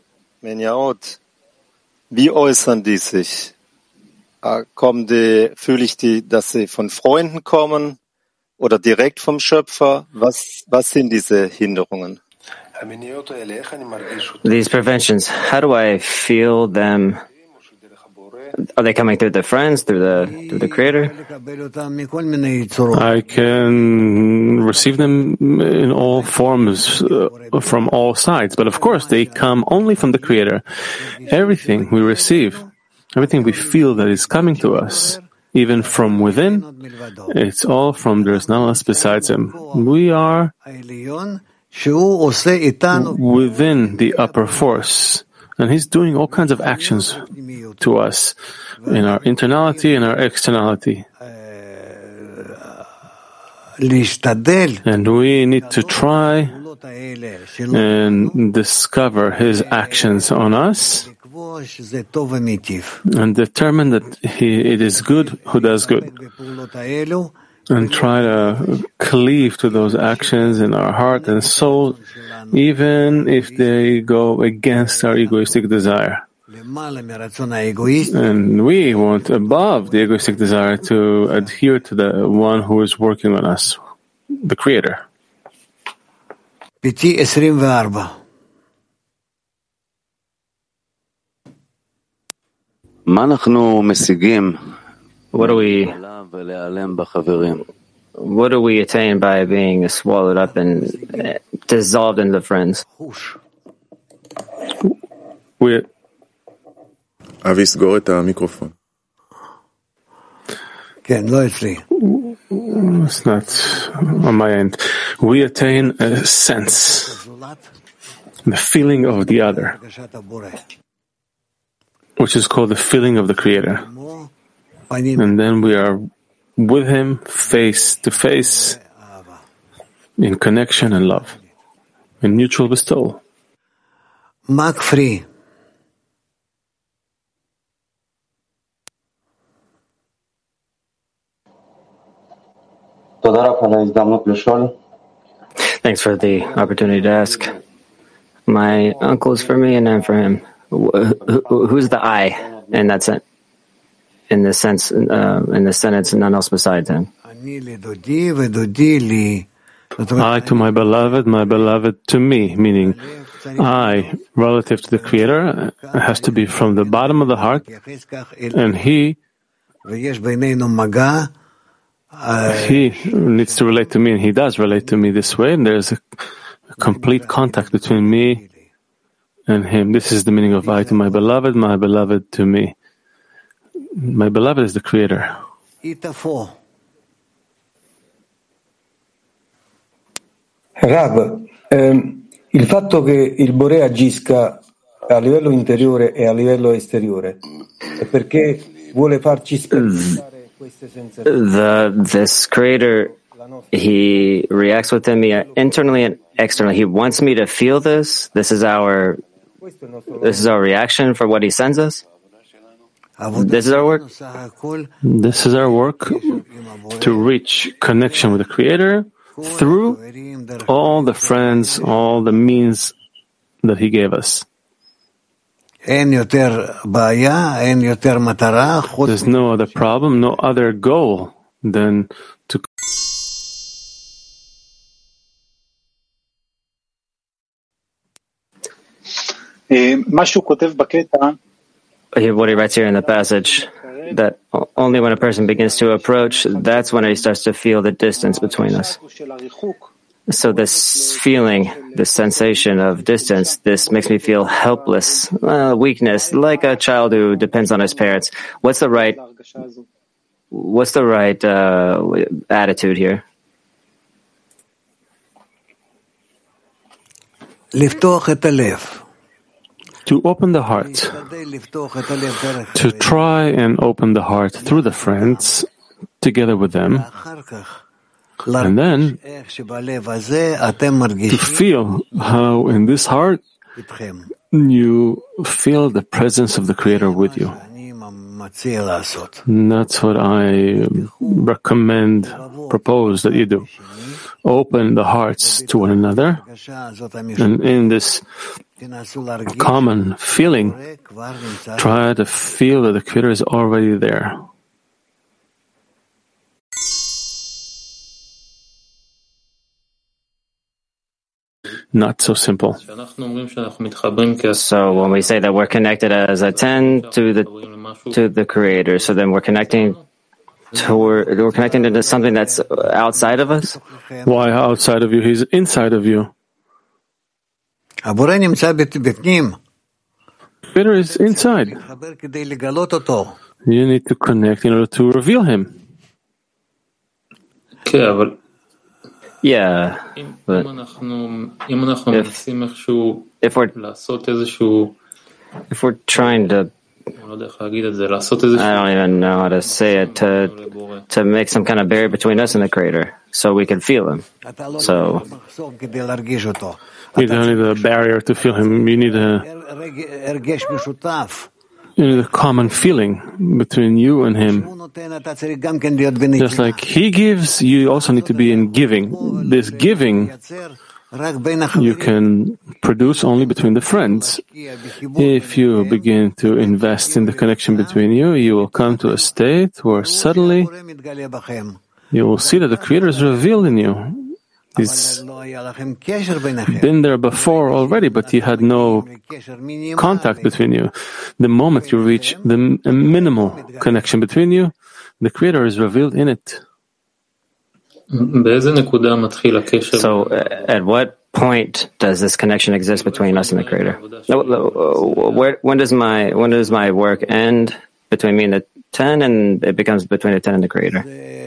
Wie äußern die sich? Fühle ich die, dass sie von Freunden kommen oder direkt vom Schöpfer? Was sind diese Hinderungen? These preventions, how do I feel them? Are they coming through the friends, through the Creator? I can receive them in all forms, from all sides. But of course, they come only from the Creator. Everything we receive, everything we feel that is coming to us, even from within, it's all from there is none else besides Him. We are within the upper force. And He's doing all kinds of actions to us in our internality and our externality. And we need to try and discover His actions on us and determine that it is good who does good. And try to cleave to those actions in our heart and soul, even if they go against our egoistic desire. And we want above the egoistic desire to adhere to the one who is working on us, the Creator. What do we attain by being swallowed up and dissolved into friends? It's not on my end. We attain a sense, the feeling of the other, which is called the feeling of the Creator. And then we are with Him face to face in connection and love, in mutual bestowal. Mark Free. Thanks for the opportunity to ask. My uncle is for me and I'm for him. Who's the I? in that sense, in the sentence, none else besides him. I to my beloved to me, meaning I, relative to the Creator, has to be from the bottom of the heart, and He needs to relate to me, and He does relate to me this way, and there's a complete contact between me and Him. This is the meaning of I to my beloved to me. My beloved is the Creator. Rav, il fatto che il Boré agisca a livello interiore e a livello esteriore è perché vuole farci sperimentare queste sensazioni. This Creator, He reacts within me internally and externally. He wants me to feel this. This is our reaction for what He sends us. This is our work. This is our work to reach connection with the Creator through all the friends, all the means that He gave us. There's no other problem, no other goal than to what he writes here in the passage, that only when a person begins to approach, that's when he starts to feel the distance between us. So this feeling, this sensation of distance, this makes me feel helpless, weakness, like a child who depends on his parents. What's the right attitude here? To open the heart, to try and open the heart through the friends, together with them, and then to feel how in this heart you feel the presence of the Creator with you. And that's what I propose that you do. Open the hearts to one another, and in this common feeling, try to feel that the Creator is already there. Not so simple. So when we say that we're connected as a 10 to the Creator, so then we're connecting into something that's outside of us? Why outside of you? He's inside of you. Creator is inside. You need to connect in order to reveal Him. Yeah, but if we're trying to, I don't even know how to say it, to make some kind of barrier between us and the Creator, so we can feel Him. So you don't need a barrier to feel Him. You need a common feeling between you and Him. Just like He gives, you also need to be in giving. This giving you can produce only between the friends. If you begin to invest in the connection between you, you will come to a state where suddenly you will see that the Creator is revealed in you. He's been there before already, but you had no contact between you. The moment you reach the minimal connection between you, the Creator is revealed in it. So, at what point does this connection exist between us and the Creator? When does my work end between me and the 10, and it becomes between the 10 and the Creator?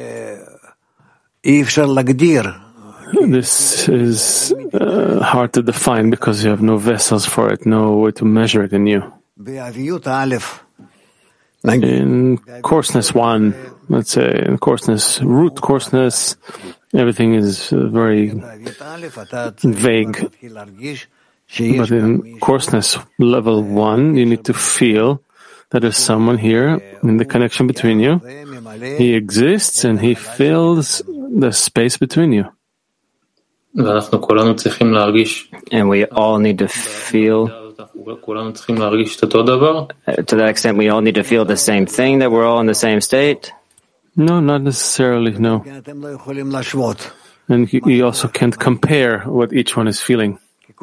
This is hard to define because you have no vessels for it, no way to measure it in you. In coarseness 1, let's say, in coarseness, root coarseness, everything is very vague. But in coarseness level 1, you need to feel that there's someone here in the connection between you. He exists and He fills the space between you. And we all need to feel that extent, we all need to feel the same thing, that we're all in the same state? No, not necessarily, no. And you also can't compare what each one is feeling,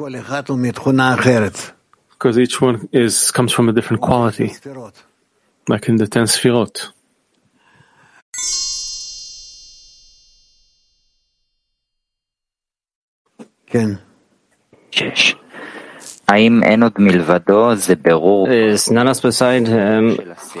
because each one comes from a different quality, like in the 10 Sfirot. Is none else beside him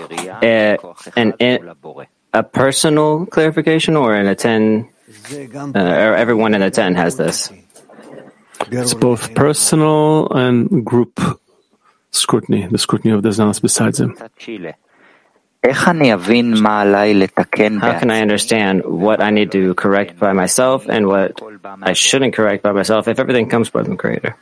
a personal clarification, or in a 10, or everyone in the 10 has this? It's both personal and group scrutiny, the scrutiny of the none else besides him. How can I understand what I need to correct by myself and what I shouldn't correct by myself if everything comes from the Creator?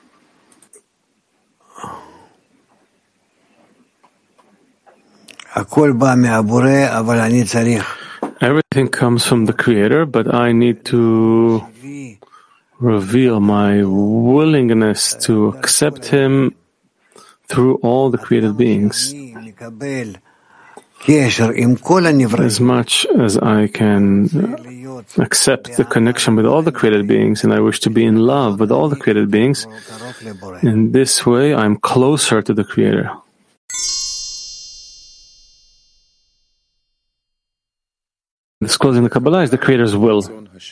Everything comes from the Creator, but I need to reveal my willingness to accept Him through all the created beings. As much as I can accept the connection with all the created beings, and I wish to be in love with all the created beings, in this way I'm closer to the Creator. Disclosing the Kabbalah is the Creator's will.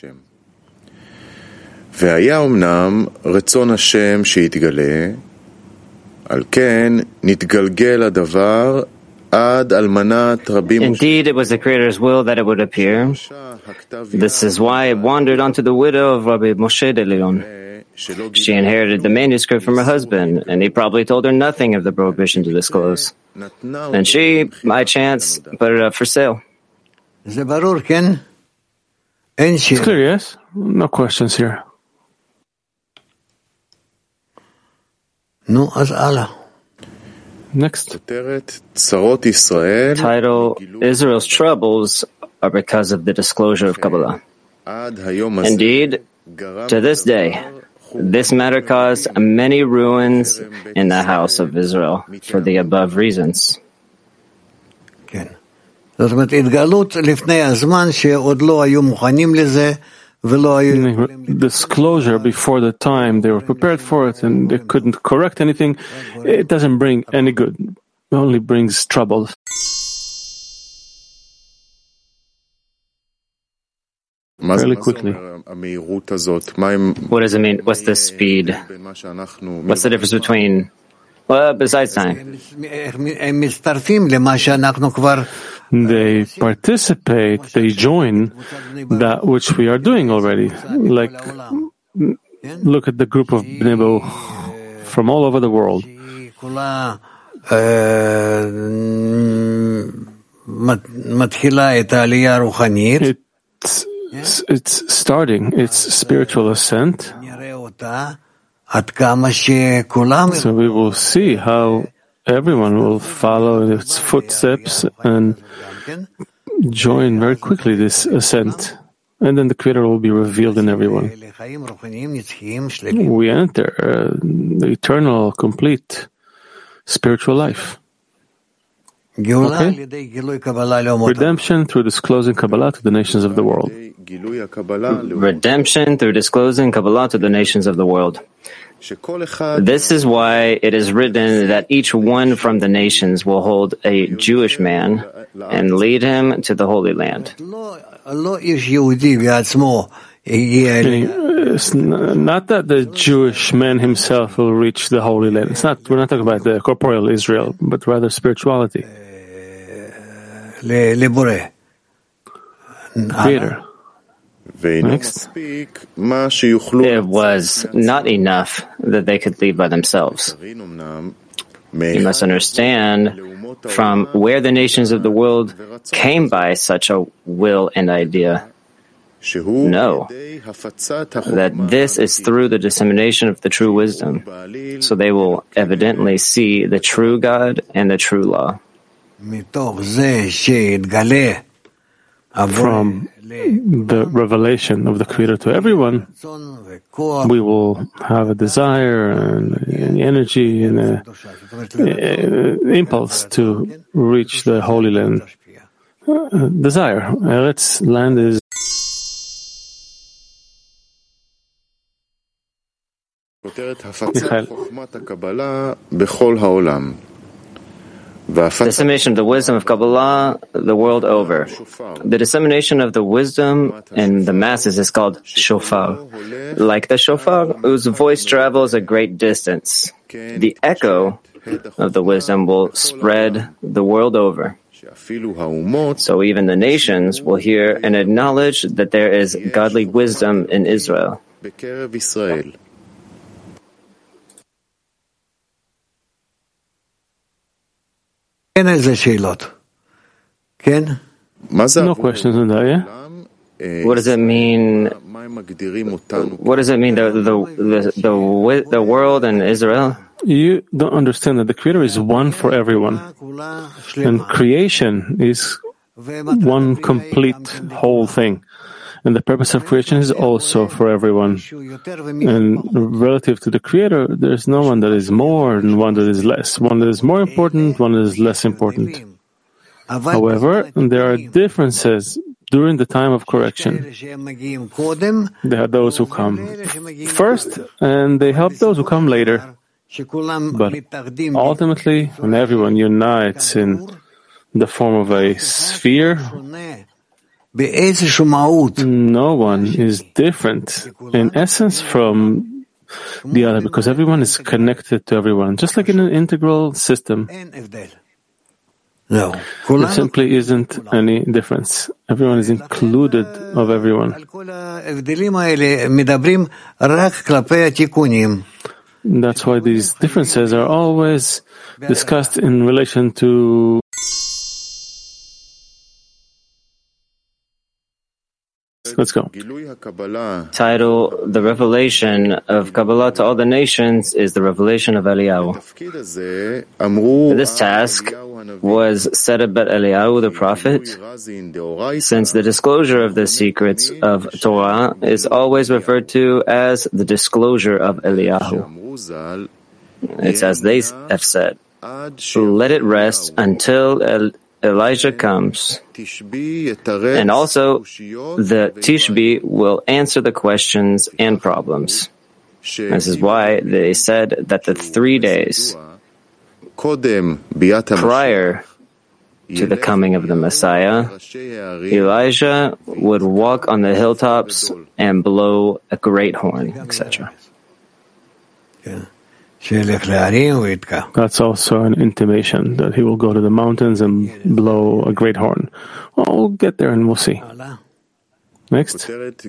והיה אומנם רצון השם שיתגלה, על כן נתגלגל הדבר עד על מנת רבים. Indeed, it was the Creator's will that it would appear. This is why it wandered onto the widow of Rabbi Moshe de Leon. She inherited the manuscript from her husband, and he probably told her nothing of the prohibition to disclose. And she, by chance, put it up for sale. It's clear, yes? No questions here. Next. Title, Israel's troubles are because of the disclosure of Kabbalah. Indeed, to this day, this matter caused many ruins in the house of Israel for the above reasons. Disclosure before the time they were prepared for it and they couldn't correct anything, it doesn't bring any good. It only brings trouble. Fairly quickly. What does it mean? What's the speed? What's the difference between, well, besides time? They participate, they join that which we are doing already. Like, look at the group of Bnei Baruch from all over the world. It's starting its spiritual ascent. So we will see how everyone will follow its footsteps and join very quickly this ascent. And then the Creator will be revealed in everyone. We enter the eternal, complete spiritual life. Okay? Redemption through disclosing Kabbalah to the nations of the world. Redemption through disclosing Kabbalah to the nations of the world. This is why it is written that each one from the nations will hold a Jewish man and lead him to the Holy Land. Meaning, it's not that the Jewish man himself will reach the Holy Land. We're not talking about the corporeal Israel, but rather spirituality. Creator. Next. It was not enough that they could leave by themselves. You must understand from where the nations of the world came by such a will and idea. Know that this is through the dissemination of the true wisdom, so they will evidently see the true God and the true law. from the revelation of the Creator to everyone, we will have a desire and energy and an impulse to reach the Holy Land. Desire. Eretz land is dissemination of the wisdom of Kabbalah the world over. The dissemination of the wisdom in the masses is called shofar. Like the shofar, whose voice travels a great distance, the echo of the wisdom will spread the world over. So even the nations will hear and acknowledge that there is godly wisdom in Israel. no questions on that, yeah? What does it mean? What does it mean, the world and Israel? You don't understand that the Creator is one for everyone. And creation is one complete whole thing. And the purpose of creation is also for everyone. And relative to the Creator, there's no one that is more and one that is less. One that is more important, one that is less important. However, there are differences during the time of correction. There are those who come first, and they help those who come later. But ultimately, when everyone unites in the form of a sphere, no one is different in essence from the other, because everyone is connected to everyone, just like in an integral system. There simply isn't any difference. Everyone is included of everyone. That's why these differences are always discussed in relation to Let's go. Title: The revelation of Kabbalah to all the nations is the revelation of Eliyahu. This task was set up by Eliyahu the prophet, since the disclosure of the secrets of Torah is always referred to as the disclosure of Eliyahu. It's as they have said, let it rest until Elijah comes. And also, the Tishbi will answer the questions and problems. This is why they said that the 3 days prior to the coming of the Messiah, Elijah would walk on the hilltops and blow a great horn, etc. That's also an intimation that he will go to the mountains and blow a great horn. Well, we'll get there and we'll see. Next.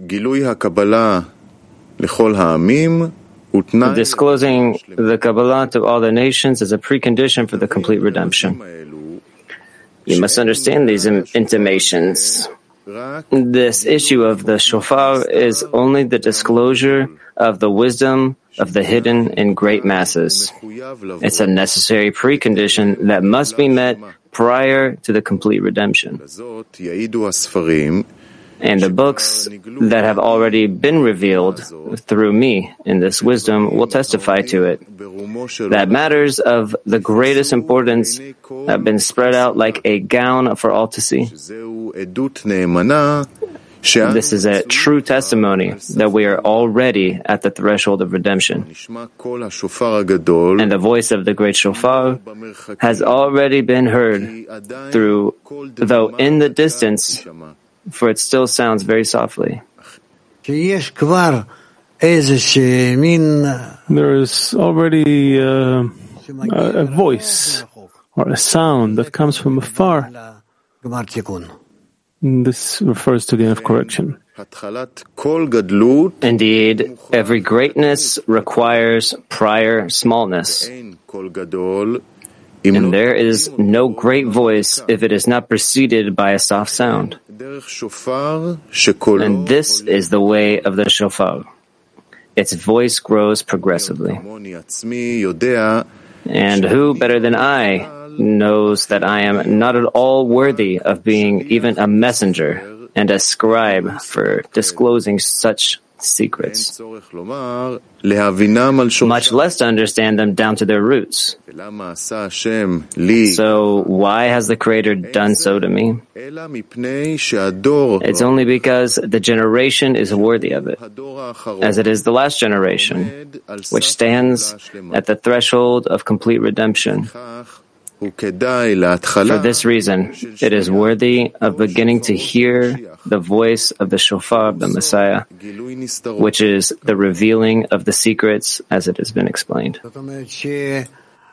Disclosing the Kabbalah to all the nations is a precondition for the complete redemption. You must understand these intimations. This issue of the shofar is only the disclosure of the wisdom of the hidden in great masses. It's a necessary precondition that must be met prior to the complete redemption. And the books that have already been revealed through me in this wisdom will testify to it, that matters of the greatest importance have been spread out like a gown for all to see. This is a true testimony that we are already at the threshold of redemption. And the voice of the great shofar has already been heard though in the distance, for it still sounds very softly. There is already a voice or a sound that comes from afar. This refers to the end of correction. Indeed, every greatness requires prior smallness. And there is no great voice if it is not preceded by a soft sound. And this is the way of the shofar. Its voice grows progressively. And who better than I knows that I am not at all worthy of being even a messenger and a scribe for disclosing such secrets, much less to understand them down to their roots. So why has the Creator done so to me? It's only because the generation is worthy of it, as it is the last generation, which stands at the threshold of complete redemption. For this reason, it is worthy of beginning to hear the voice of the shofar of the Messiah, which is the revealing of the secrets as it has been explained. Meaning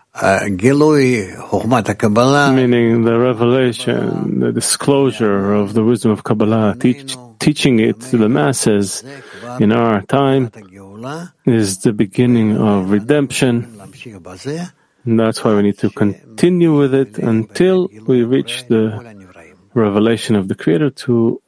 the revelation, the disclosure of the wisdom of Kabbalah, teaching it to the masses in our time is the beginning of redemption. And that's why we need to continue with it until we reach the revelation of the Creator to